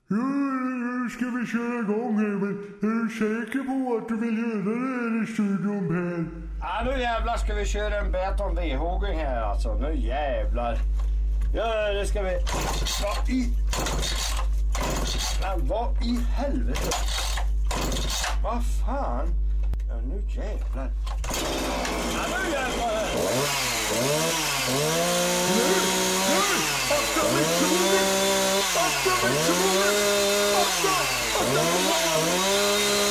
Nu ska vi köra igång här, men är du säker på att du vill göra det här i studion, Per? Ja, nu jävlar ska vi köra en beton vedhugging här alltså. Nu jävlar. Ja, det ska vi... Vad i helvete? Vad fan? Ja, nu jävlar. Ja, nu jävlar. Akta mittenbordet! Akta mittenbordet! Akta mittenbordet!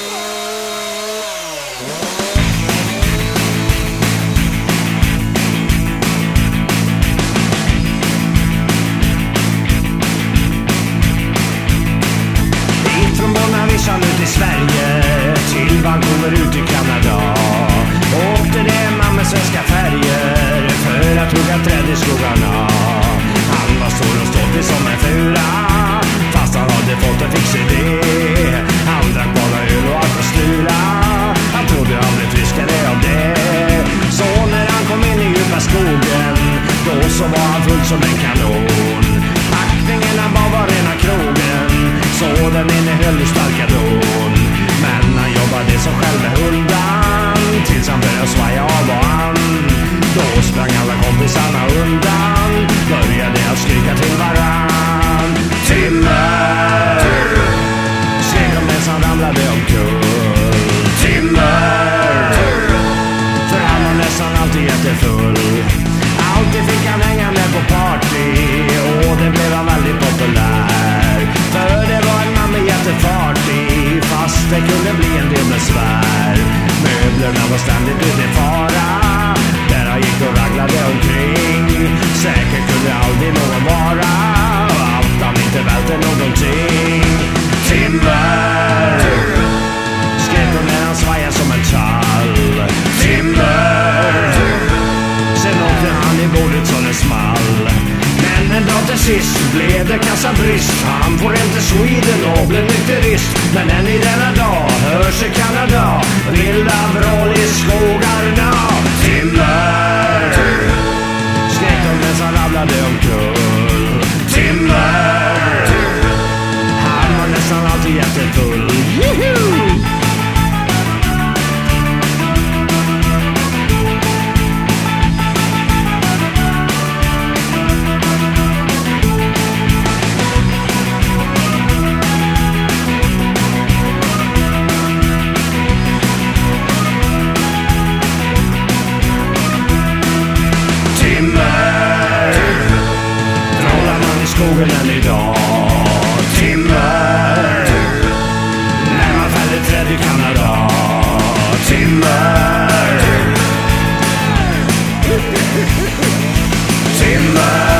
Från Bonavisan ut i Sverige till Vancouver ut i Kanada. Åkte det med svenska färger för att hugga träd i skogarna. Han var stor och ståtlig som en fura, fast han hade fått en fix idé. Han drack bara öl och allt och stula. Han trodde han blev friskare av det. Så när han kom in i djupa skogen, då så var han full som en kanon. Packningen han var rena krogen, så den innehöll ju starka don. Men han jobbade som själv med hundan, tills han började svaja av och an. Då sprang alla kompisarna undan, började att skrika till varann. Timmer! Skrek de medan han ramlade omkull. Timmer! För han var nästan alltid jättefull. Alltid fick han hänga med på party, och det blev han väldigt populär. För det var en man med jättefartig, fast det kunde bli en del besvär. Möblerna var ständigt ute i fara, där han gick och raglade omkring. Säkert kunde aldrig någon vara, allt han inte välte någonting. Timmer! Skrev de när han svajade som en tall. Timmer! Sen åkte han i bordet så det small. Men en dag till sist blev det kassabrist. Han får inte Sweden och blev nykterist. Men än i denna dag hörs i Kanada vilda vrål i skogarna. Timmer! Skrek de medan han ramlade omkull. Timmer! Han var nästan alltid jättefull. Juhu! Skogen än idag. Timmer! När man fäller träd i Kanada. Timmer! Timmer!